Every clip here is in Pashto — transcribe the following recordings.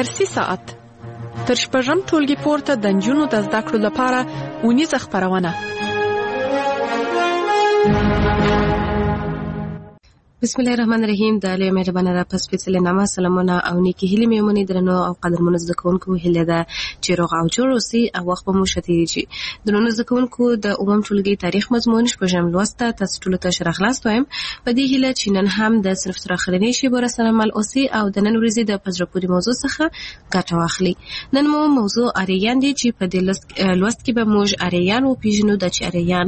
درسي ساعت تر شپږم ټولګي پورته د نجونو د زده کړو لپاره اونیزه خپرونه. بسم الله الرحمن الرحیم. د علی مهربانه را پس پیڅلې نامه سلامونه او نیکی هیلې میمونې درنو او قدرمنو زده کوونکو هیله ده چې روغ او جوړ اوسئ او وخت به مو ښه تېرېږي. درنو زده کوونکو د اووم ټولګي تاریخ مضمون شپږم لوست ته تاسو ټولو ته ښه راغلاست وایم په دې هیله چې نن هم د صنف تر اخرنۍ شېبو راسره مل اوسئ او د نن ورځې د په زړه پورې موضوع څخه ګټه واخلئ. نن مو موضوع آریان دی چې په دې لوست کې به موږ آریان وپېژنو د چې آریان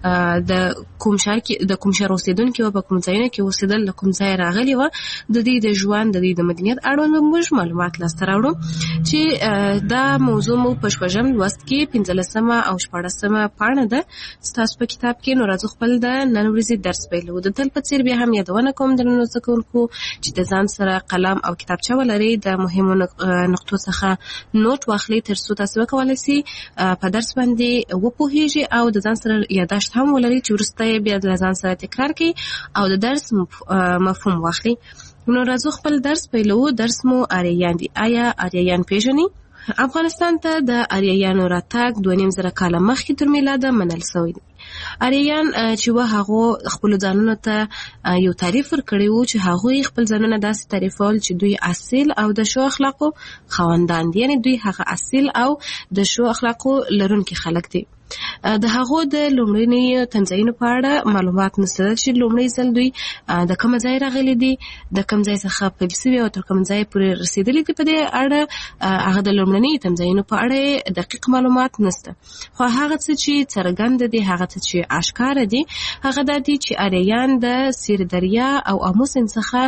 د کوم ښار کې د کوم ښار اوسېدونکي وو، په کوم ځایونو کې اوسېدل، له کوم ځایه راغلي وه، د دوی د ژوند د دوی د مدنیت اړوند موږ معلومات لاسته راوړو چې دا موضوع مو په شپږم لوست کې 15مه او 14مه پاڼه ده ستاسو په کتاب کې. نو راځو خپل د نن ورځې درس پیلو. د تل په څېر بیا هم یادونه کوم درنو زده کوونکو چې د ځان سره قلم او کتابچه ولرئ، د مهمو نقطو څخه نوټ واخلئ تر څو تاسو وکولای شئ په درس باندې وپوهیږئ او د ځان سره یادداشت هم ولرئ چې وروسته یې بیا د ځان سره تکرار کړئ او د درس مفهوم واخلئ. نو راځو خپل درس پیلو. درس مو آریان دی. آیا آریان پیژنئ؟ افغانستان ته د آریایانو راتګ 2.5 کاله مخکې تر میلاده منل شوی دی. آریایان چې هغه خپل ځانونو ته یو تعریف ورکړی وو چې هغه خپل ځانونه داسې تعریفول چې دوی اصیل او د ښو اخلاقو خاوندان دي، یعنی دوی هغه اصیل او د ښو اخلاقو لرونکي خلک دي. د هغو د لومړني تنځایونو په اړه معلومات نشته چې لومړی ځل دوی د کوم ځای راغلي دي، د کوم ځای څخه پیل شوي او تر کوم ځای پورې رسېدلي دي. په دې اړه هغه د لومړني تنځایونو په اړه دقیق معلومات نشته، خو هغه څه چې څرګند دي، هغه څه چې اشکاره دي، هغه دا دي چې آریایان د سیر دریا او امو سیند څخه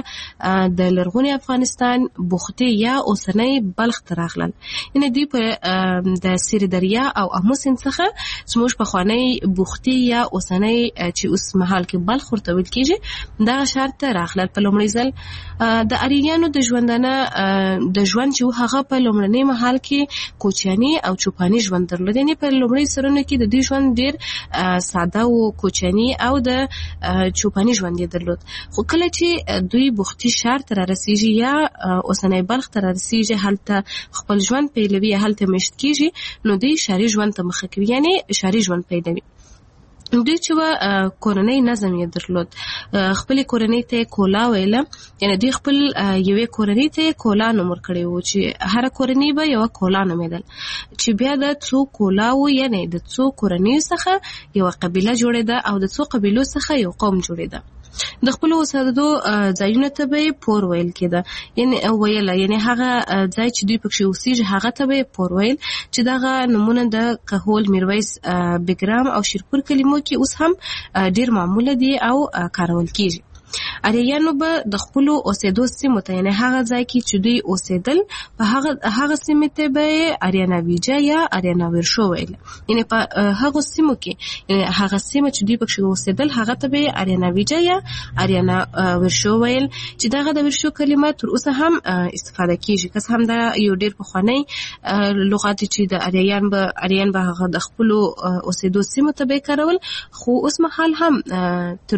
د لرغوني افغانستان بوختي یا اوسنۍ بلخ ته راغلل. یعنې دوی په د سیر دریا او امو سیند څخه زموږ پخوانی بوختي یا اوسنۍ چې اوس مهال کې بلخ ورته ویل کېږي دغه ښار ته راغلل. په لومړي ځل د آریایانو د ژوندانه د ژوند چې هغه په لومړني مهال کې کوچیاني او چوپاني ژوند درلود. یعنې په لومړي سرونو کې د دوی ژوند ډېر ساده او کوچیاني او د چوپاني ژوند یې درلود. خو کله چې دوی بوختي ښار ته رارسېږي یا اوسنۍ بلخ ته رارسېږي، هلته خپل ژوند پیلوي، هلته میشت کېږي، نو دوی ښاري ژوند ته مخه کوي، یعنې ښاري ژوند پیلوي. دوی چې کورنۍ نظم یې درلود، خپلې کورنۍ ته کولا ویله، یعنې دوی خپل یوې کورنۍ ته کولا نوم ورکړی و چې هره کورنۍ به یوه کولا نومېدل، چې بیا د څو کولاو یعنې د څو کورنیو څخه یوه قبیله جوړېده او د څو قبیلو څخه یو قوم جوړېده. د خپل اوسېدو ځایونو ته به پور ویل کېده، یعنې هغه ځای چې دوی پکښې اوسېږي هغه ته به پور ویل، چې دغه نومونه د کهول، میرویس، بګرام او شیرپور کلمو کې اوس هم ډېر معموله دي او کارول کېږي. آریایانو به د خپلو اوسېدو سیمو ته، یعنې هغه ځای کې چې دوی اوسېدل، په هغه سیمې ته به آریانا ویجا یا آریانا ورشو ویل. یعنې په هغو سیمو کې هغه سیمه چې دوی پکښې اوسېدل هغه ته به آریانا ویجا یا آریانا ورشو ویل، چې دغه د ورشو کلمه تر اوسه هم استفاده کېږي. که څه هم دا یو ډېر پخوانی لغات دی چې د آریان به هغه د خپلو اوسېدو سیمو ته به یې کارول، خو اوس مهال هم تر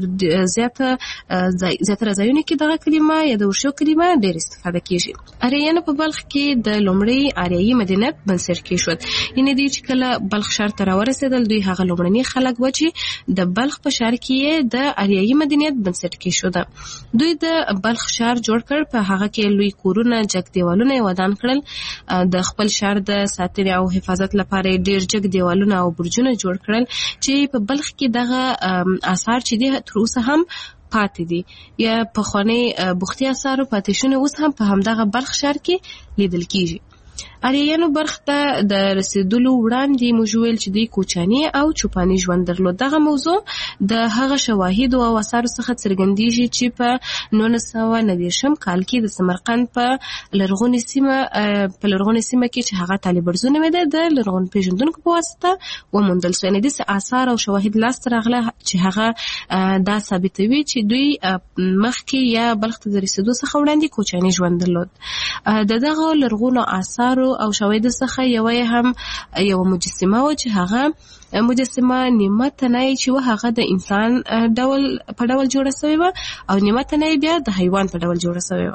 زیاتره ځایونو کې دغه کلمه یا د ورشو کلمه ډېر استفاده کېږي. آریایانو په بلخ کې د لومړۍ آریایي مدنیت بنسټ کېښود. یعنې دوی چې کله بلخ ښار ته راورسېدل، دوی هغه لومړني خلک وو چې د بلخ په ښار کې یې د آریایي مدنیت بنسټ کېښوده. دوی د بلخ ښار جوړ کړ، په هغه کې لوی کورونه، جګ دیوالونه یې ودان کړل. د خپل ښار د ساتنې او حفاظت لپاره یې ډېر جګ دیوالونه او برجونه جوړ کړل، چې په بلخ کې دغه آثار چې دي تر اوسه هم پاتې دي، یا پخوانی بوختي آثارو پاتې شونې اوس هم په همدغه بلخ ښار کې لیدل کېږي. آریایانو بلخ ته د رسېدلو وړاندې موږ ویل چې دوی کوچاني او چوپاني ژوند درلود. دغه موضوع د هغه شواهدو او اثارو څخه څرګندېږي چې په 1990 کال کې د سمرقند په لرغونې سیمه کې چې هغه طالبرزو نومېده، د لرغون پېژندونکو په واسطه وموندل شو. یعنې داسې آثار او شواهد لاسته راغله چې هغه دا ثابتوي چې دوی مخکې یا بلخ ته د رسېدو څخه وړاندې کوچاني ژوند درلود. د دغه لرغونو آثارو او شواهدو څخه یوه مجسمه و چې هغه مجسمه نیمه تنه چې هغه د انسان په ډول جوړه شوې وه او نیمه تنه بیا د حیوان په ډول جوړه شوې وه.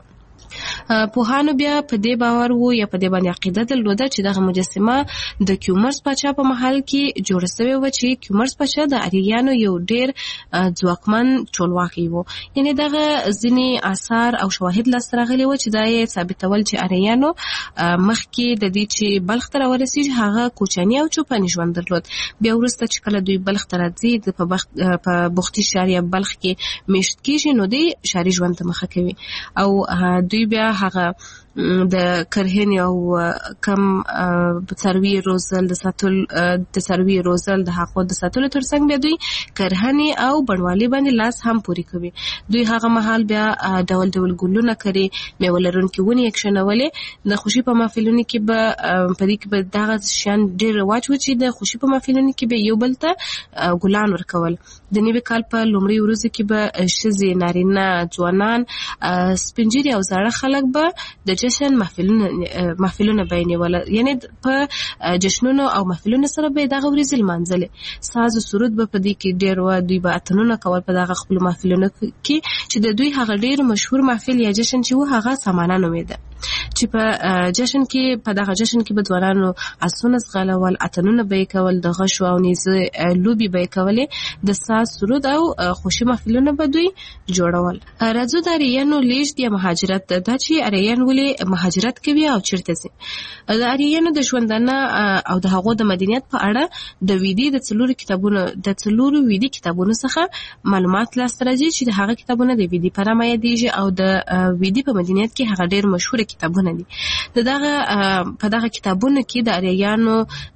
پوهانو بیا په دې باور وو یا په دې باندې عقیده درلوده چې دغه مجسمه د کیومرث پاچا په محل کې جوړه شوې و چې کیومرث پاچا د اریانو یو ډیر ځواکمن چولواکي وو. یعنی دغه ځینې آثار او شواهد لاسته راغلي و چې دا یې ثابتول چې اریانو مخکې د دې چې بلخ ته راورسېږي هغه کوچنی او چوپاني ژوند درلود. بیا وروسته چې کله دوی بلخ ته راځي په بختي ښار یا بلخ کې میشت کېږي نو دوی ښاري ژوند ته مخه کوي او دوی بیا هغه د کرهنې او کم څاروي روزل د څاروي روزل د حقوق د ساتلو ترڅنګ بیا دوی کرهنې او بڼوالي باندې لاس هم پوري کوي. دوی هغه مهال بیا ډول ډول ګلونه کوي، میوه لرونکي ونې کښېنولې. د خوشي په محفلونو کې به په دې کې به دغه شیان ډېر رواج و چې د خوشي په محفلونو کې به یو بل ته ګلان ورکول. د نوي کال په لومړۍ ورځو کې به ښځې، نارینه، ځوانان، سپین ږیري او زاړه خلک به د جشن محفلونه بیانول. یعنی په جشنونو او محفلونو سره به دغه ورځې لمانځلې. ساز او سرود به په دې کې ډېر و. دوی به اتنونه کول په دغه خپل محفلونو کې چې د دوی هغه ډېر مشهور محفل یا جشن چې و هغه سمانه نومیده. چې په جشن کې په دغه جشن کې به ځوانانو آسونه ځغلول، اتنونه به یې کول، د غشو او نیزه لوبې به یې کولې، د ساز سرود او خوشي محفلونه به دوی جوړول. راځو د اریانو لیږد یا مهاجرت. دا چې اریان ولې مهاجرت کوي او چیرته ځي. د اریانو د ژوندانه او د هغو د مدنیت په اړه د ویدي د څلورو ویدي کتابونو څخه معلومات لاسته راځي چې د هغه کتابونه د ویدي په نامه یادېږي او د ویدي په مدنیت کې هغه ډېر مشهور کتابونه دي. په دغه کتابونو کې د اریانو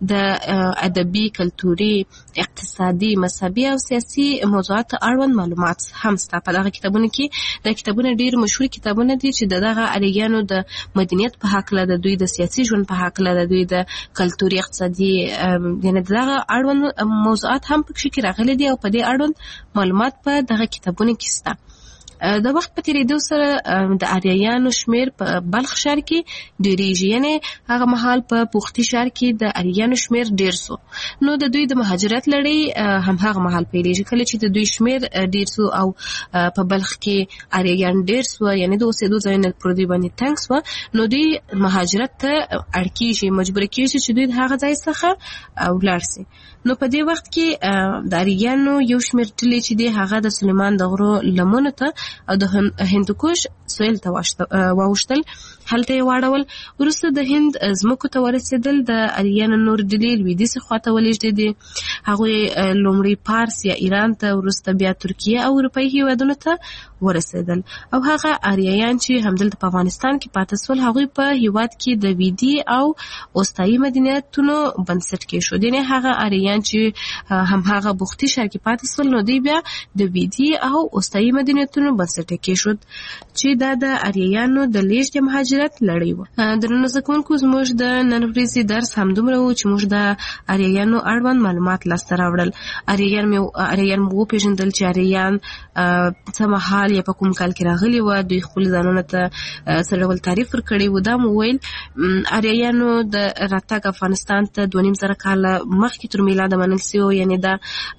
د ادبي، کلتوري، اقتصادي، مذهبي او سیاسي موضوعات اړوند معلومات هم شته. په دغه کتابونو کې د کتابونه ډېر مشهور کتابونه دي چې دغه اریانو د مدنیت په هکله، د دوی د سیاسي ژوند په هکله، د دوی د کلتوري، اقتصادي یعنی دغه اړوند موضوعات هم پکې کې راغلي دي او په دې اړوند معلومات په دغه کتابونو کې شته. د وخت په تیریدو سره د اریانو شمیر په بلخ ښار کې ډیریږي. یعنی هغه مهال په بختي ښار کې د اریانو شمیر ډیر سو. نو د دوی د مهاجرت لړۍ هم هغه مهال پیلېږي کله چې د دوی شمیر ډیر سو او په بلخ کې اریان ډیر سو، یعنی د اوسېدو ځایونه پر دوی باندې تنګ سو. نو دوی مهاجرت ته اړ کېږي، مجبور کېږي چې دوی د هغه ځای څخه ولاړ سي. نو په دې وخت کې د اریانو یو شمیر ډلې چې دی هغه د سلیمان د غرو لمنو ته او د هندوکش سویل ته واوښتل، هلته یې واړول. وروسته د هند ځمکو ته ورسېدل. د اریانو نور ډلې لویدیځې خواته ولېږدېدې. هغوی لومړی پارس یا ایران ته، وروسته بیا ترکیه او اروپایي هېوادونو ته ورسېدل. او هغه اریایان چې همدلته په افغانستان کې پاتې سول هغوی په هېواد کې د ویدي او اوستایي مدنیتونو بنسټ کېښود. یعنې هغه اریان چې هماغه بختي ښار کې پاتې سول نو دوی بیا د ویدي او اوستایي مدنیتونو بنسټ کېښود چې دا د اریایانو د لیږد یا مهاجرت لړۍ وه. درنو زده کوونکو، زموږ د نن ورځې درس همدومره و چې موږ د اریایانو اړوند معلومات لاسته راوړل. اریان مو وپېژندل چې اریان څه مهال یا په کوم کال کې راغلي وه، دوی خپل ځانونه ته څه ډول تعریف ورکړی و. دا مو ویل اریایانو د راتګ افغانستان ته 2500 کاله مخکې تر میلاده منل سوی، یعنی دا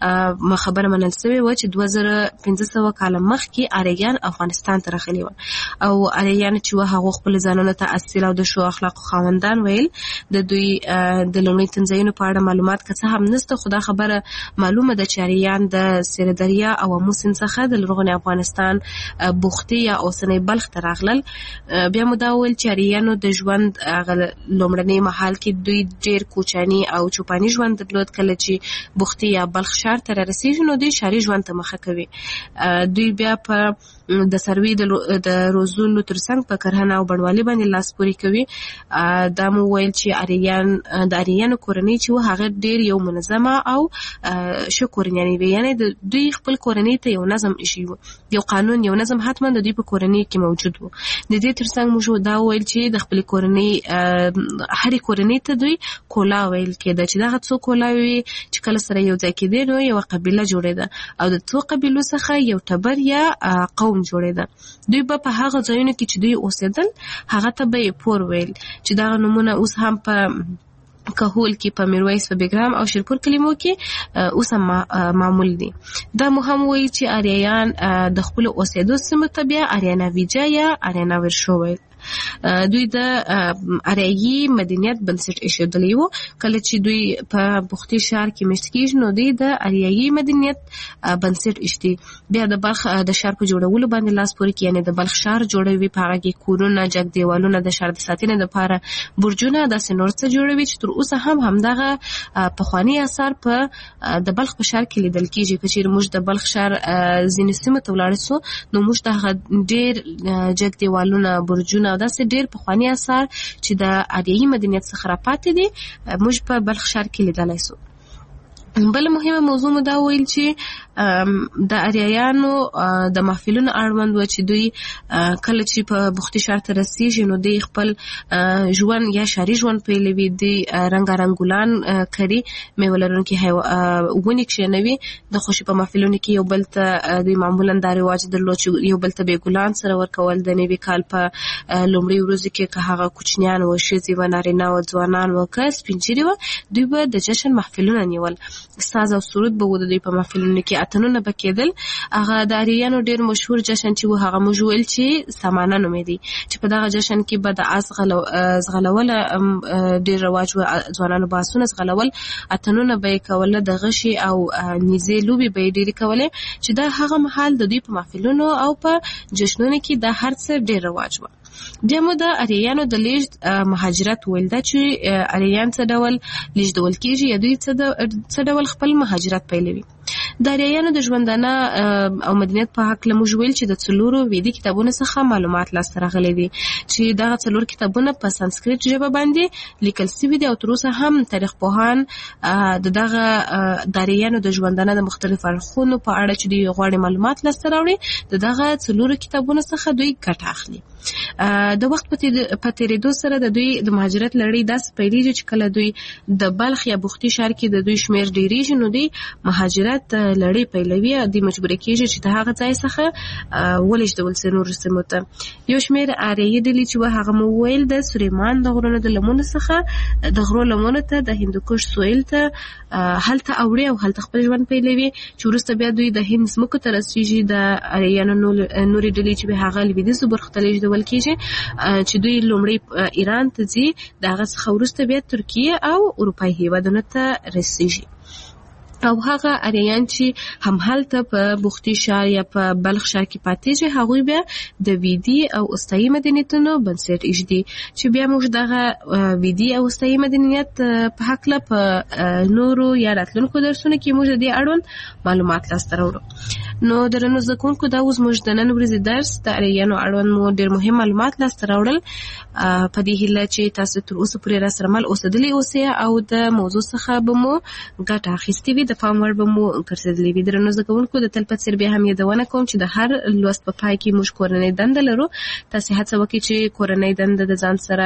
خبره منل سوې وه چې 2500 کاله مخکې اریان افغانستان ته راغلي وه. او اریان چې وه هغو خپل ځانونه ته اصیل او د ښو اخلاقو خاوندان ویل. د دوی د لومړي تنځایونو په اړه معلومات که څه هم نشته، خو دا خبره معلومه ده چې اریان د سیر دریا او امو سیند څخه د لرغوني افغانستان بختي یا اوسنی بلخ ته راغلل. بیا مو دا وویل چې اریانو د ژوند لومړني مهال کې دوی ډېر کوچني او چوپاني ژوند درلود. کله چې بختي یا بلخ ښار ته رارسېږي نو دوی ښاري ژوند ته مخه کوي. دوی بیا په د څاروي د روزلو ترڅنګ په کرهنه او بڼوالي باندې لاس پوري کوي. دا مو ویل چې د اریانو کورنۍ چې وه هغه ډېر یو منظمه او ښه کورنۍ وي. یعنې د دوی خپل کورنۍ ته یو نظم ایښی و، یو قانون، یو نظم حتما د دوی په کورنۍ کې موجود و. د دې ترڅنګ موږ دا ویل چې د خپلې کورنۍ هرې کورنۍ ته دوی کولا ویل کېده چې دغه څو کولاوې وي چې کله سره یو ځای کېدې نو یوه قبیله جوړېده او د څو قبیلو څخه یو ټبر یا قوم جوړېده. دوی به په هغه ځایونو کې چې دوی اوسېدل هغه ته به یې پور ویل چې دغه نومونه اوس هم په کهول کې په میرویس په بیګرام او شیرپور کلمو کې اوس هم معمول دي. دا مهم وایي چې آریایان د خپل اوسېدو سیمو ته بیا آریاناویجا یا آریاناورشو ویل. دوی د آریایي مدنیت بنسټ ایښودلی وو. کله چې دوی په بختي ښار کې مېشت کېږي نو دوی د آریایي مدنیت بنسټ ایښدي. بیا د بلخ د ښار په جوړولو باندې لاس پورې کړي، یعنې د بلخ ښار جوړوي، په هغه کې کورونه، جګ دیوالونه، د ښار د ساتنې لپاره برجونه، داسې نور څه جوړوي چې تر اوسه هم همدغه پخواني آثار په د بلخ په ښار کې لیدل کېږي. که چېرې موږ د بلخ ښار ځینې سیمو ته ولاړ سو نو موږ دغه ډېر جګ دیوالونه، برجونه او داسې ډېر پخواني آثار چې د آریایي مدنیت څخه راپاتې دي موږ په بلخ ښار کې لیدلی سو. بل مهمه موضوع مو دا ویل چې د آریایانو د محفلونو اړوند و چې دوی کله چې په بختي ښار ته رسیږي نو دوی خپل ژوند یا ښاري ژوند پیلوي. دوی رنګارنګ ګلان کري، میوه لرونکي ونې کښېنوي. د خوښۍ په محفلونو کې یو بل ته دوی معمولا دا رواج درلود چې یو بل ته به ګلان سره ورکول. د نوي کال په لومړۍ ورځو کې که هغه کوچنیان و، ښځې و، نارینه و، ځوانان و، که سپین ږیري و، دوی به د جشن محفلونه نیول. ساز او سرود به و د دوی په محفلونو کې، اتنونه به کېدل. هغه د آریایانو ډېر مشهور جشن چې و هغه موږ ویل چې سامانه نومېدی، چې په دغه جشن کې به د آس ځغلوله ډېر رواج و. ځوانانو به آسونه ځغلول، اتنونه به یې کوله، د غشي او نیزې لوبې به یې ډېرې کولې چې دا هغه مهال د دوی په محفلونو او په جشنونو کې دا هر څه ډېر رواج و. بیا مو د آریایانو د لیږد مهاجرت ویل، دا چې آریایان څه ډول لیږدول کېږي یا دوی څه ډول خپل مهاجرت پیلوي. د آریایانو د ژوندانه او مدنیت په هکله موږ ویل چې د 4 ویدي کتابونو څخه معلومات لاسته راغلي دي چې دغه 4 کتابونه په سانسکریت ژبه باندې لیکل شوي دي او تر اوسه هم تاریخ پوهان دغه د آریایانو د ژوندانه د مختلفو اړخونو په اړه چې دوی غواړي معلومات لاسته راوړي دغه 4 کتابونو څخه دوی ګټه اخلي. د وخت په تیریدو سره د دوی د مهاجرت لړۍ داسې پیلېږي چې کله دوی د بلخ یا بختي ښار کې د دوی شمېر ډېرېږي نو دوی مهاجرت لړۍ پیلوي او دوی مجبوره کېږي چې د هغه ځای څخه ولېږدول سي نورو سیمو ته. یو شمېر آریایي ډلې چې هغه مو ویل د سلیمان د غرونو د لمنو څخه د غرو لمنو ته د هندوکش سویل ته هلته اوړي او هلته خپل ژوند پیلوي چې وروسته بیا دوی د هند ځمکو ته رسېږي. د آریایانو نورې ډلې چې هغه لوېدیځو برخو ته لېږدول کېږي چې دوی لومړی ایران ته ځي، د هغه څخه وروسته بیا ترکیه او اروپایي هېوادونو ته رسېږي. او هغه آریایان چې هم هلته په بختي ښار یا په بلخ ښار کې پاتېږي هغوی بیا د ویدي او اوستایي مدنیتونو بنسټ ایږدي چې بیا موږ دغه ویدي او اوستایي مدنیت په هکله په نورو یا راتلونکو درسونو کې موږ د دې اړوند معلومات لاسته راوړو. نو درنو زده کوونکو دا اوس موږ د نن ورځې درس د آریایانو اړوند مو ډېر مهم معلومات لاسته راوړل. په دې هیله چې تاسو تر اوسه پورې راسره مل اوسېدلي اوسئ او د موضوع څخه به مو ګټه اخیستې وي، د پام وړ به مو ګرځېدلي وي. درنو زده کوونکو د تل په څېر بیا هم یادونه کوم چې د هر لوست په پای کې موږ کورنۍ دنده لرو. تاسې هڅه وکړئ چې کورنۍ دنده د ځان سره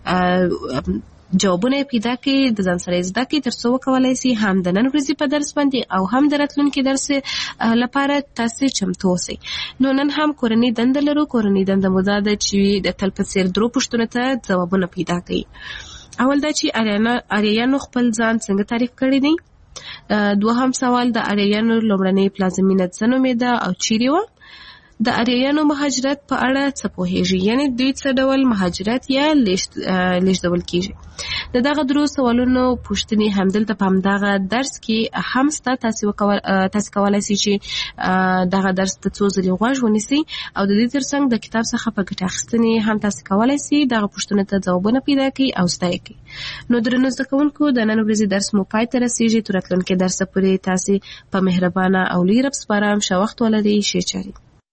جوابونه پیدا کړئ، د ځان سره زده کړئ تر څو وکولای شئ هم د نن ورځې په درس باندې او هم د راتلونکي درس لپاره تاسې چمتو اوسئ. نو نن هم کورنۍ دنده لرو. کورنۍ دنده مو دا ده چې د تل په څېر 3 پوښتنو ته ځوابونه پیدا کړئ. اول دا چې آریایانو خپل ځان څنګه تعریف کړی دی. دوهم سوال د آریایانو لومړنۍ پلازمینه څه نومېده او چیرې وه. د آریایانو مهاجرت په اړه څه پوهیږي، یعنی دوی څه ډول مهاجرت یا لیږدول کیږي. د دغه 3 سوالونو پوښتنې همدلته په همدغه درس کې هم سته. تاسې کولی شئ چې دغه درس ته څو ځلې غوږ ونیسئ او د دې ترڅنګ د کتاب څخه په ګټه اخیستنې هم تاسې کولی شئ دغه پوښتنو ته ځوابونه پیدا کړئ او زده یې کړئ. نو درنو زده کوونکو د نن ورځې درس مو پای ته رسېږي. تر راتلونکي درسه پورې تاسې په مهربانه او لوی رب سپارم. ښه وخت ولرئ. ښې چارې.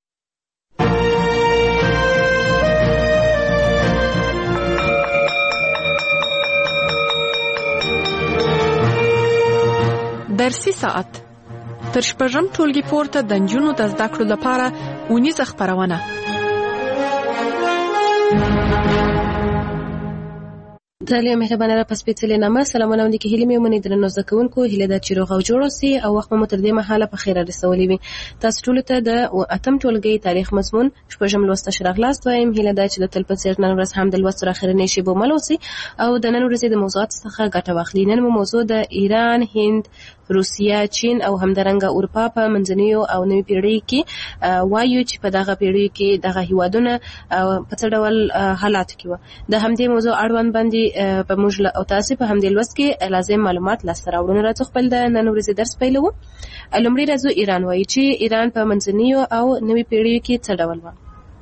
درسي ساعت تر 6 ټولګي پورته د نجونو د زده کړو لپاره اونیزه خپرونه. د تعالی مهربانه را پس پیڅلې نامه سلامونه ونی کې هلي مې مونږ درنو زکونکو هله د چیروغ او جوړ سي او وخت مو تر دې مهاله په خیره رسولې وي تاسو ټول ته د اتم ټولګي تاریخ مضمون شپږم لوست شرغلاست وایم هله د چې د تل په څیر نن ورځ هم د لوست اخرنی شی بو ملوسي او د نن ورځې د موضوعات څخه ګټه واخلي. نن موضوع د ایران، هند، روسیا، چین او همدارنګه اروپا په منځنیو او نوي پیړۍ کې وایو چې په دغه پیړۍ کې دغه هیوادونه په څه ډول حالات کې و. د همدې موضوع اړوند باندې په موږ او تاسو په همدې لوست کې لازم معلومات لاسته راوړو. راځو خپل د نن ورځې درس پیلوو. لومړی راځو ایران وایي چې ایران په منځنیو او نوي پیړۍ کې څه ډول و.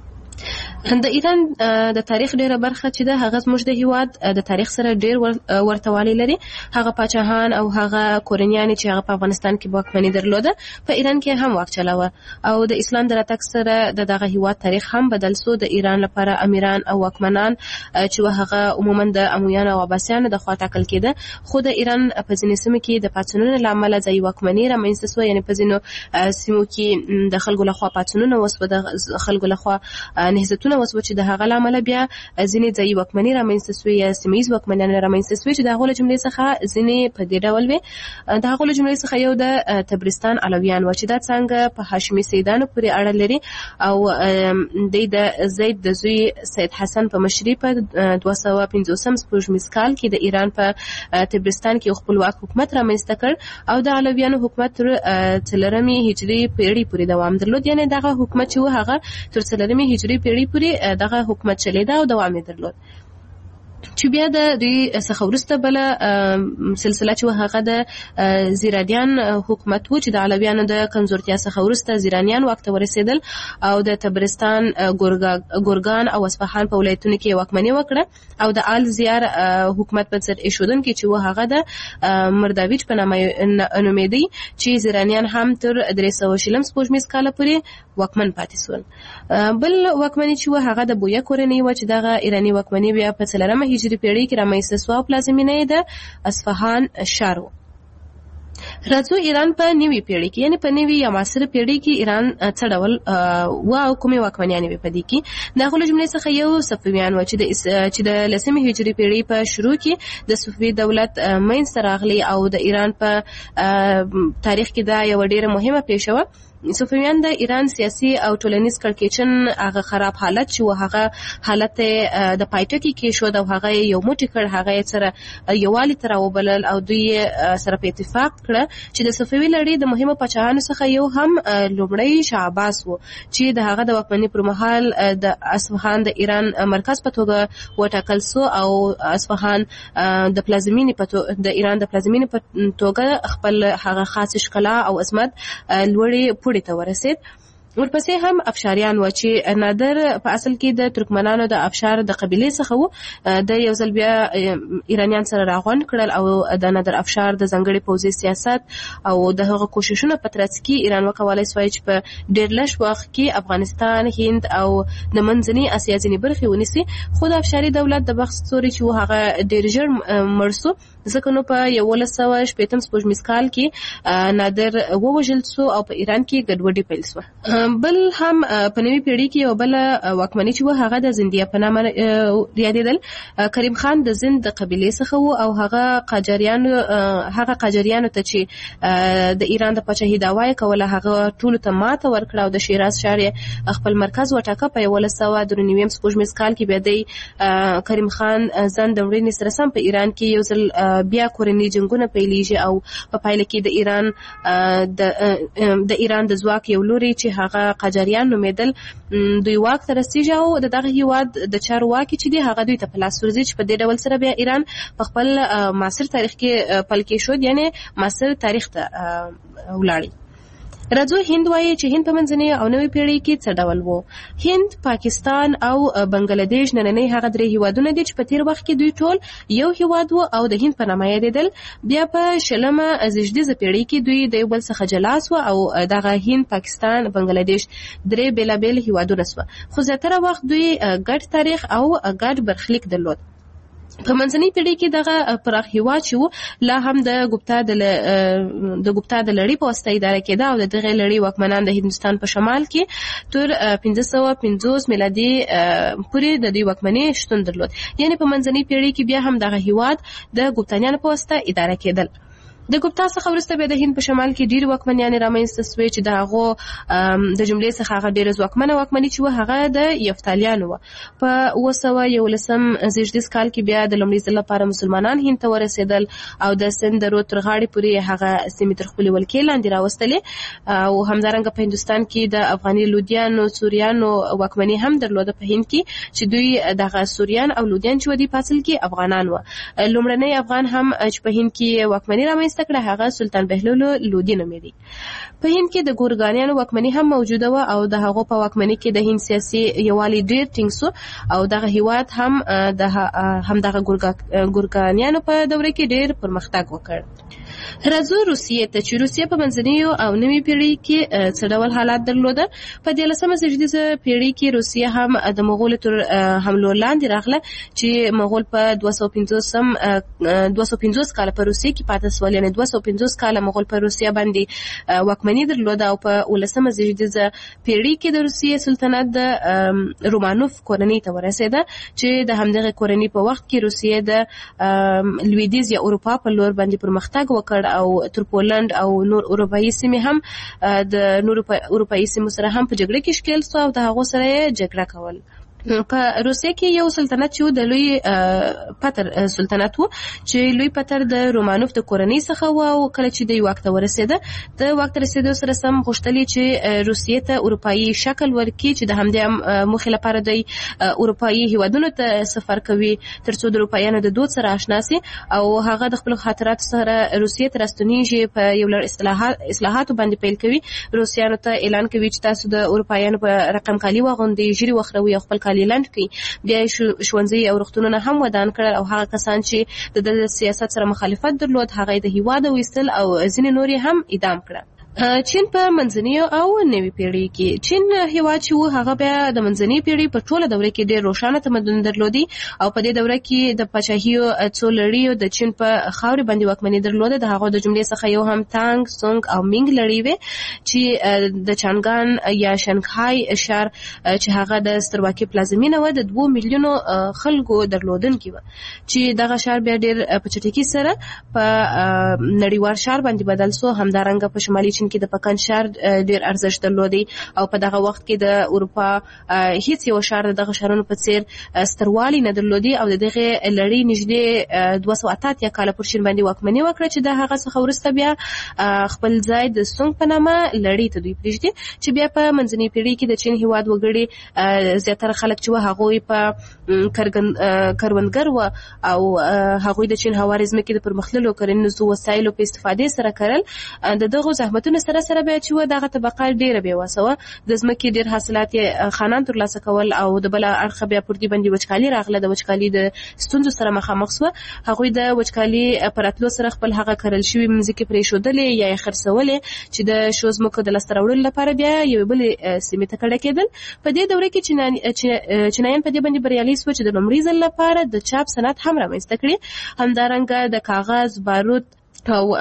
د ایران د تاریخ ډیره برخه چې ده هغه زموږ د هیواد د تاریخ سره ډیر ورتوالی لري. هغه پاچاهان او هغه کورنیان چې هغه په افغانستان کې واکمني درلوده په ایران کې هم واک چلاوه او د اسلام د راتګ سره دغه هیواد تاریخ هم بدل سو. د ایران لپاره امیران او واکمنان چې هغه عموما د امویان او عباسیان د خوا ټاکل کېده، خو د ایران په ځینې سیمو کې د پاڅونونو لامل ځای واکمني رامنځته سو، یعنی په ځینو سیمو کې د خلکو لخوا پاڅونونه وسو، د خلکو لخوا نهضتونه وسو چې د هغه لامل بیا ځینې ځای واکمني رامنځته سو یا سیمایي واکمنان رامنځته سو چې د هغه جملې څخه ځینې په دې ډول وي. د هغه جملې څخه یو د تبرستان علویان و چې دا څنګه په هاشمي سیدانو پورې اړه لري او د زید د زوی سید حسن په مشرۍ په 250 سپوږمیز کال کې د ایران په تبرستان کې خپلواک حکومت رامنځته کړ او د علویانو حکومت تر 4 هجري پیړۍ پورې دوام درلود. یعنی دغه حکومت چې هغه تر 4 هجري پیړۍ پورې دغه حکومت چلیده او دوام یې درلود. چې بیا د دوی څخه وروسته بل سلسله چې هغه د زیرانیان حکومت و چې د علویانو د کمزورتیا څخه وروسته زیرانیان واک ته ورسېدل او د تبرستان، ګورګان او اصفهان په ولایتونو کې واکمني وکړه او د آل زیار حکومت په سر ایښودونکي چې هغه د مرداویج په نامه نومېدی چې زیرانیان هم تر 300 سپوږمیز کال پورې واکمن پاتې شول. بل واکمني چې هغه د بویا کورنۍ و چې دغه ایرانی واکمني بیا په 4 هجري پیړۍ کې رامنځته سو او پلازمینه یې د اصفهان ښار و. راځو ایران په نوي پیړۍ کې، یعنی په نوي یا معاصره پیړۍ کې ایران څه ډول و او کومې واکمنیانې وې په دې کې. د هغو جملې څخه یو صفویان و چې د 10 هجري پیړۍ په شروع کې د صفوي دولت منځته راغلی او د ایران په تاریخ کې دا یو ډیره مهمه پیښه وه. صفویان د ایران سیاسي او ټولنیز کړکېچن هغه خراب حالت چې هغه حالت د پایټکي کې شو او هغه یو موټی کړ، هغه سره یووالي تر وبلل او دوی سره په اتفاق کړ چې د صفوي لړۍ د مهمو پاچاهانو څخه یو هم لومړی شاه عباس و چې د هغه د واکمنۍ پر مهال د اصفهان د ایران مرکز په توګه وټاکل سو او اصفهان د پلازمینې د ایران د پلازمینې په توګه خپل هغه خاص ښکلا او عظمت لوړې پورې ته ورسید. ورپسې هم افشاریان و چې نادر په اصل کې د ترکمنانو د افشار د قبیلې څخه و. د یو ځل بیا ایرانیان سره راغونډ کړل او د نادر افشار د ځانګړي پوځي سیاست او د هغه کوششونو په ترڅ کې ایران وکولای شو چې په ډېر لږ وخت کې افغانستان، هند او د منځنۍ اسیا ځینې برخې ونیسي. خو د افشاري دولت د بخت ستوري چې هغه ډېر ژر مړ سو، ځکه نو په 1160 سپوږمیز کال کې نادر ووژل سو او په ایران کې ګډوډي پیل سو. بل هم په نوي پیړۍ کې یو بل واکمني چې هغه د زندیه په نامه یادېدل. کریم خان د زند د قبیلې څخه و او هغه قاجاریانو ته چې د ایران د پاچاهۍ دعوا یې کوله هغه ټولو ته ماته ورکړه او د شیراز ښار یې خپل مرکز وټاکه. په 1193 سپوږمیز کال کې بیا د کریم خان زند د وړاندې سره سم په ایران کې یو ځل بیا کورنۍ جنگونه پیلېږي او په پایله کې د ایران د ځواک یو لوري چې هغه قاجاریان نومېدل دوی واک ته رسیږي او دغه هیواد د چارواکي چې دی هغه دوی ته په لاس ورځي چې په دې ډول سره بیا ایران په خپل معاصر تاریخ کې پل کې شو، یعنی معاصر تاریخ ته ولاړی. راځو هند وایي چې هند په منځنۍ او نوې پیړۍ کې څه ډول وو. هند، پاکستان او بنگلاديش نننۍ هغه درې هیوادونه دي چې په تیر وخت کې دوی ټول یو هیواد وو او د هند په نامه یادېدل. بیا په 20مه زیږدیزه پیړۍ کې دوی د یو بل څخه جلا سو او دغه هند، پاکستان، بنگلاديش درې بیلابیل هیوادونه سو، خو زیاتره وخت دوی ګډ تاریخ او ګډ برخلیک درلود. په منځنۍ پیړۍ کې دغه پراخ هیواد چې لا هم د ګوپتا د لړۍ په واسطه اداره کېده او د دغه لړۍ واکمنان د هندوستان په شمال کې تر 1550 میلادي پورې د دوی واکمنۍ شتون درلود. یعنی په منځنۍ پیړۍ کې بیا هم دغه هیواد د ګوپتانیانو په واسطه اداره کېدل. د ګوپتا څخه وروسته بیا د هند په شمال کې ډېر واکمنیانې رامنځته سوې چې د هغو د جملې څخه هغه ډېره ځواکمنه واکمني چې وه هغه د یفتالیانو وه. په 1911 زیږدیز کال کې بیا د لومړي ځل لپاره مسلمانان هند ته ورسېدل او د سند د رود تر غاړې پورې هغه سیمې تر خپلې ولکې لاندې راوستلې او همدارنګه په هندوستان کې د افغاني لودیانو سوریانو واکمني هم درلوده په هند کې چې دوی دغه سوریان او لودیان چې ودي په اصل کې افغانان وه. لومړنی افغان هم چې په هند کې واکمني رامنځته کړه هغه سلطان بهلول لودي نومېدی. په هند کې د ګورګانیانو واکمني هم موجوده وه او د هغو په واکمني کې د هند سیاسي یووالی ډېر ټینګ سو او دغه هیواد هم دغه ګورګانیانو په دوره کې ډېر پرمختګ وکړ. راځو روسیې ته چې روسیه په منځنیو او نوې پیړۍ کې څه ډول حالات درلوده. په 13مه زیږدیزه پیړۍ کې روسیه هم د مغولو تر حملو لاندې راغله چې مغول په 250 کاله په روسیه کې پاتې سول. یعنې 250 کاله مغول په روسیه باندې واکمني درلوده او په 19مه زیږدیزه پیړۍ کې د روسیې سلطنت د رومانوف کورنۍ ته ورسېده چې د همدغه کورنۍ په وخت کې روسیه د لویدیځ یا اروپا په لور باندې پرمختګ وکړ او تر پولند او نور اروپایي سیمې هم د نور اروپایي سیمو سره هم په جګړه کې ښکېل سو او د هغو سره یې جګړه کول. په روسیه کې یو سلطنت چې د لوی پتر سلطنت و چې لوی پتر د رومانوف د کورنۍ څخه و او کله چې د واک ته ورسېده د واک ته رسېدو سره سم غوښتل چې روسیې ته اروپایي شکل ورکړي چې د همدې موخې لپاره د اروپایي هیوادونو ته سفر کوي ترڅو د اروپایانو د دود سره آشنا سي او هغه د خپل خاطراتو سره روسیې ته راستنیږي. په یو لړ اصلاحاتو باندې پیل کوي. روسیانو ته اعلان کوي چې تاسو د اروپایانو په رقم کالي واغوندئ، ژیړې وخروئ او خپل کالي لنډ کړي. بیا ښوونځي او روغتونونه هم ودان کړل او هغه کسان چې د سیاست سره مخالفت درلود هغه د هیواده ویستل او ځینې نور هم اعدام کړل. چین په منځنیو او نوې پیړۍ کې چین هیواد چې و هغه بیا د منځنۍ پیړۍ په ټوله دوره کې ډېر روښانه تمدن درلودي او په دې دوره کې د پاچاهیو څو لړیو د چین په خاورې باندې واکمني درلوده. د هغو د جملې څخه یو هم تانګ، سونګ او مینګ لړۍ وې چې د چانګان یا شنګهای ښار چې هغه د سترواکۍ پلازمینه وه د 2 میلیونو خلکو درلودونکي وه چې دغه ښار بیا ډېر په چټکۍ سره په نړیوال ښار باندې بدل سو. همدارنګه په شمالي چین کې د پکن ښار ډېر ارزښت درلودی او په دغه وخت کې د اروپا هیڅ یو ښار دغه ښارونو په څیر ستروالی نه درلودي او د دغه لړۍ نږدې 288 کاله پر چین باندې واکمني وکړه چې د هغه څخه وروسته بیا خپل ځای د سونګ په نامه لړۍ ته دوی پرېږدي چې بیا په منځنۍ پیړۍ کې د چین هیواد وګړي زیاتره خلک چې هغوی په کروندګر و او هغوی د چین هوارې ځمکې د پرمختللو کرنیزو وسایلو په استفادې سره کرل. د دغو زحمتونو سره بیا چې و دغه طبقه ډېره بېوسه وه. د ځمکې ډېر حاصلات یې خانان ترلاسه کول او د بله اړخه بیا پر دې باندې وچکالي راغله. د وچکالي د ستونزو سره مخامخ سوه. هغوی د وچکالي په راتلو سره خپل هغه کرل شوي مځکې پرېښودلې یا یې خرڅولې چې د شو ځمکو د لاسته راوړلو لپاره بیا یوې بلې سیمې ته کډه کېدل. په دې دوره کې چینایان په دې باندې بریالي سوه چې د لومړي ځل لپاره د چاپ صنعت هم رامنځته کړي. همدارنګه د کاغذ، بارود او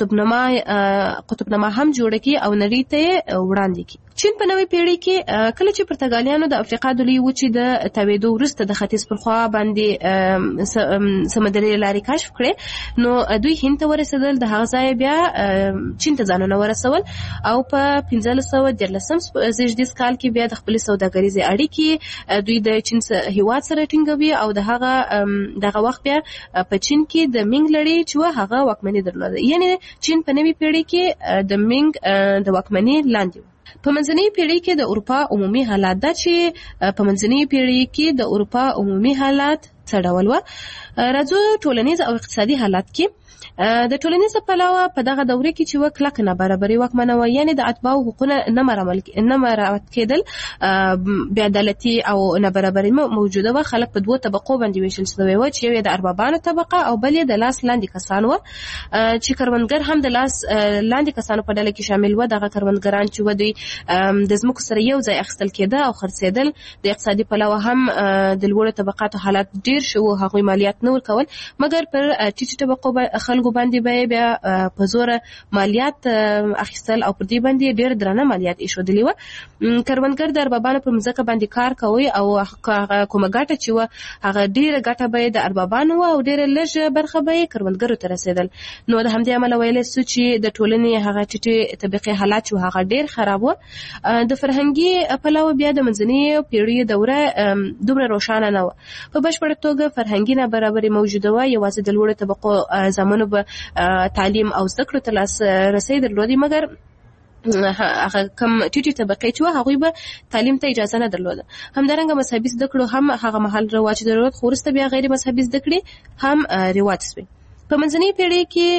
قطبنما هم جوړه کی او نړۍ ته وړاندې کی. چین په نوې پیړۍ کې کله چې پرتګالیانو د افریقا د لویې وچې د تاوېدو وروسته د ختیځ پر خوا باندې سمندري لارې کشف کړې نو دوی هند ته ورسېدل. د هغه ځای بیا چین ته ځانونه ورسول او په 1513 زیږدیز کال کې بیا د خپلې سوداګریزې اړیکې دوی د چین هیواد سره ټینګوي او دغه وخت بیا په چین کې د مینګ لړۍ چې هغه واکمني درلوده. یعنې چین په نوې پیړۍ کې د مینګ د واکمني لاندې. په منځنۍ پیړۍ کې د اروپا عمومي حالات دا چې په منځنۍ پیړۍ کې د اروپا عمومي حالات څه ډول و. راځو ټولنیز او اقتصادي حالات کې د ټولنیز پلوه په دغه دوره کې چې کلک نابرابري واکمنه وه. یعنې د اتباعو حقوقونه نه مراعات کېدل، بې عدالتي او نابرابري موجوده وه. خلک په 2 طبقو باندې ویشل شوي وه چې یو یې د اربابانو طبقه او بل یې د لاس لاندې کسان وه چې کروندګر هم د لاس لاندې کسانو په ډله کې شامل وه. دغه کروندګران چې و دوی د ځمکو سره یو ځای اخیستل کېده او خرڅېدل. د اقتصادي پلوه هم د لوړو طبقاتو حالات ډېر ډیر شو هغوی مالیات نه ورکول مګر پر ټیټ طبقو خلکو باندې به بیا په زور مالیات اخیستل او پر دې باندې ډیر درنه مالیات ایښودلې و. کروندګر د اربابانو پر مځکه باندې کار کوي او هغه کومه ګټه چې و هغه ډیره ګټه به د اربابانو او ډیره لږ برخه به کروندګرو ته رسیدل. نو د همدې امله ویلی سو چې د ټولنې هغه ټیټې طبقې حالات چې هغه ډیر خراب و. د فرهنګي پلوه بیا د منځنۍ پیړۍ دوره دومره روښانه نه و. په بشپړه توګه فرهنګي نابرابري موجوده وه. یوازې د لوړو طبقو زامنو به تعلیم او زده کړو ته لاسرسی درلودی مګر هغه کم ټیټې طبقې چې هغوی به تعلیم ته اجازه نه درلوده. همدارنګه مذهبي زده کړو هم هغه مهال رواج درلود خو وروسته بیا غیر مذهبي زده کړې هم رواج شوې. په منځنۍ پیړۍ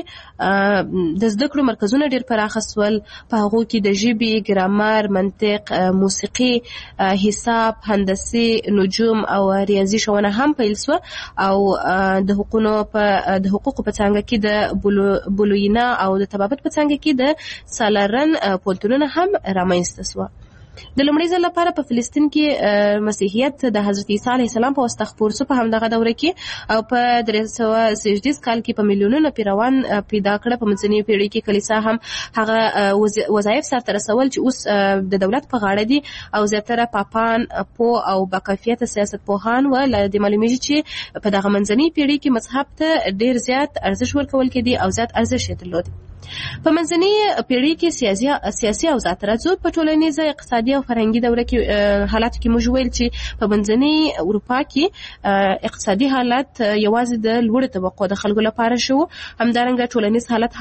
کې د زده کړو مرکزونه ډیر پراخه سول. په هغو کې د ژبې، ګرامر، منطق، موسیقي، حساب، هندسي، نجوم او ریاضي ښوونه هم پیل سوه او د حقوقو په څانګه کې د بولوینا او د طبابت په څانګه کې د سالارن پوهنتونونه هم رامنځته سوه. د لومړي ځل لپاره په فلسطین کې مسیحیت د حضرت عیسی علیه السلام په واسطه خپور سو په همدغه دوره کې او په 330 کال کې په میلیونونو پیروان پیدا کړه. په منځنۍ پیړۍ کې کلیسا هم هغه وظایف سرته رسول چې اوس د دولت په غاړه دي او زیاتره پاپان او باکیفیته سیاستپوهان و. له دې معلومیږي چې په دغه منځنۍ پیړۍ کې مذهب ته ډیر زیات ارزښت ورکول کېدی او زیات ارزښت یې درلود. په منځنۍ پیړۍ کې سیاسي اوضاع ته راځو. په ټولنیزه اقتصادي او فرهنګي دوره کې حالاتو کې موږ ویل چې په منځنۍ اروپا کې اقتصادي حالت یوازې د لوړو طبقو د خلکو لپاره شو. همدارنګه ټولنیز حالت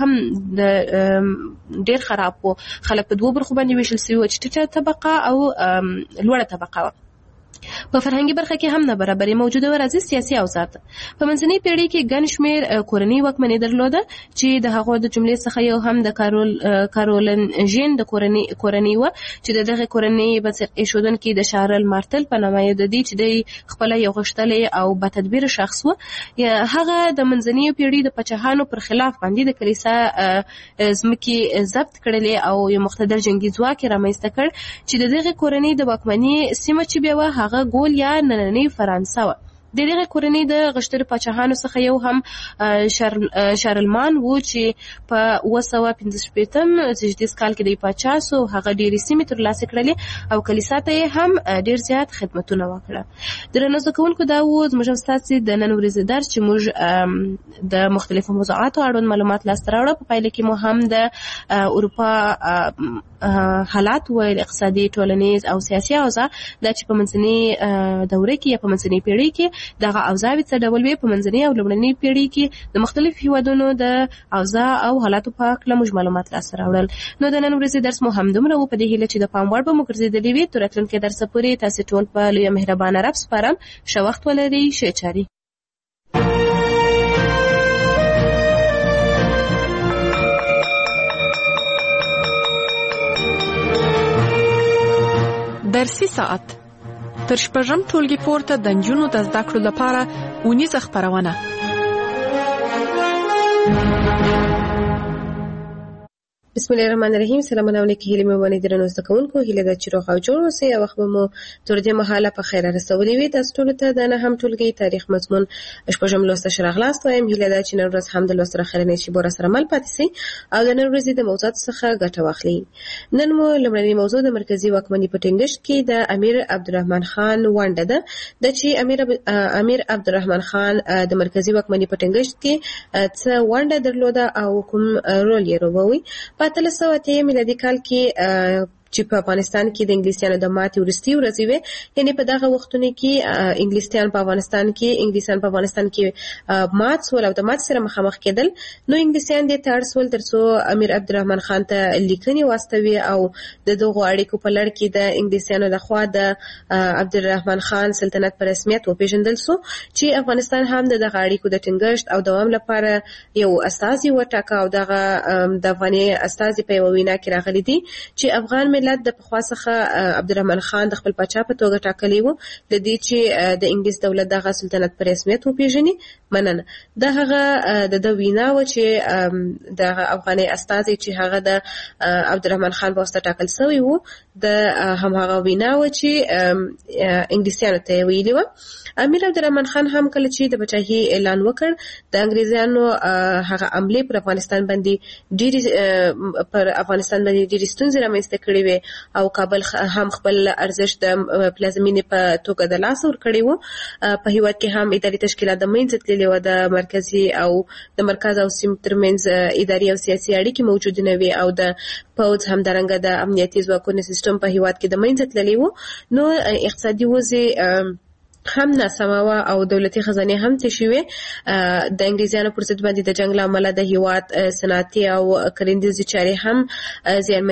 هم ډیر خراب و. خلک په دوه برخو باندې ویشل شوي و چې ټیټه طبقه او لوړه طبقه و. په فرهنګي برخه کې هم نابرابري موجوده و. راځي سیاسي اوضاع ته. په منځنۍ پیړۍ کې ګڼ شمېر کورنۍ واکمني درلوده چې د هغو د جملې څخه یو هم د کارولنژین د کورنۍ و چې د دغه کورنۍ بنسټ ایښودونکي د شارل مارتل په نامه یادېدی چې د خپله یو غښتلی او باتدبیره شخص و. هغه د منځنۍ پیړۍ د پاچاهانو پر خلاف باندې د کلیسا ځمکې ضبط کړلې او یو مقتدر جنګي ځواک یې رامنځته کړ چې د دغه کورنۍ د واکمني سیمه چې بیا وه هغه ګول یا نننۍ فرانسه وه. د دغه کورنۍ د غښتلو پاچاهانو څخه یو هم شارلمان و چې په 965 کال کې د پاچا سو. هغه ډېرې سیمې ترلاسه کړلې او کلیسا ته یې هم ډېر زیات خدمتونه وکړه. درنو زده کوونکو دا و زموږ او ستاسې د نن ورځې درس چې موږ د مختلفو موضوعاتو اړوند معلومات لاسته راوړه. په پایله کې مو هم د اروپا حالات ویل، اقتصادي، ټولنیز او سیاسي اوضاع دا چې په منځنۍ دوره کې یا په منځنۍ پیړۍ کې دغه اوضاع څه ډول وي. په منځنۍ او لومړنۍ پیړۍ کې د مختلفو هیوادونو د اوضاع او حالاتو په اړه موږ معلومات لاسته راوړل. نو د نن ورځې درس مو همدومره و. په دې هیله چې د پام وړ به مو ګرځېدلی وي. تر راتلونکي درسه پورې تاسې ټول په لویه مهربانه رب سپارم. ښه وخت ولرئ. ښې چارې. درسي ساعت تر شپږم ټولګي پورته د نجونو د زده کړو لپاره اونیزه خپرونه. بسم الله الرحمن الرحیم. سلامونه علیکم. هیله مې ونې درنو زده کوونکو هیله ده چې روغ او جوړ اوسئ. او وخت به مو تر دې مهاله په خیر رسولي وي. تاسو ټول ته د نهم ټولګي تاریخ مضمون شپږم لوست شراغلاست وایم. هیله ده چې نن ورځ هم د لوست راخره نه شي بور سره مل پاتې سي او د نن ورځې د موضوعات څخه ګټه واخلي. نن مو لومړنی موضوع د مرکزی واکمنۍ په ټینګښت کې د امیر عبدالرحمن خان ونډه ده. د چې امیر عبدالرحمن خان د مرکزی واکمنۍ په ټینګښت کې څه ونډه درلوده او کوم رول یې لوبوي. په 1308 میلادي کال کې چې په افغانستان کې د انګلیسانو د ماتې وروستۍ ورځې وې. یعنې په دغه وختونو کې انګلیسان په افغانستان کې مات سول او د ماتې سره مخامخ کېدل. نو انګلیسان دې ته اړ سول تر څو امیر عبدالرحمن خان ته لیکنې واستوي او د دغو اړیکو په لړ کې د انګلیسانو لخوا د عبدالرحمن خان سلطنت په رسمیت وپېژندل سو چې افغانستان هم دغه اړیکو د ټینګښت او دوام لپاره یو استازي وټاکه او دغه د افغاني استازي په یوه وینا کې راغلي دي چې افغان ملت د پخوا څخه عبدالرحمن خان د خپل پاچا په توګه ټاکلی و د دې چې د انګلیس دولت دغه سلطنت په رسمیت وپیژني. مننه. دا هغه د وینا و چې د افغاني استازي چې هغه د عبدالرحمن خان په واسطه ټاکل شوی و د هم هغه وینا و چې انګلیسیانو ته ویلي و. امیر عبدالرحمن خان هم کله چې د پاچاهي اعلان وکړ د انګریزانو هغه عملې پر افغانستان باندې ډېری ستونزې رامنځته کړې وې او کابل هم خپل ارزښت د پلازمینې په توګه د لاس ورکړی و. په هیواد کې هم اداري تشکیلات د منځه تللي وو، د مرکز او سیمو ترمنځ اداري او سیاسي اړیکې موجود نه وې او د پوځ همدارنګه د امنیتي ځواکونو سیستم په هیواد کې د منځه تللی و. نو اقتصادي وضع هم ناسمه وه او دولتي خزانې هم تشې وې. د انګریزانو پر ضد باندې د جنګ له امله د هیواد صنعتي او کرنیزې چارې هم زیانمنې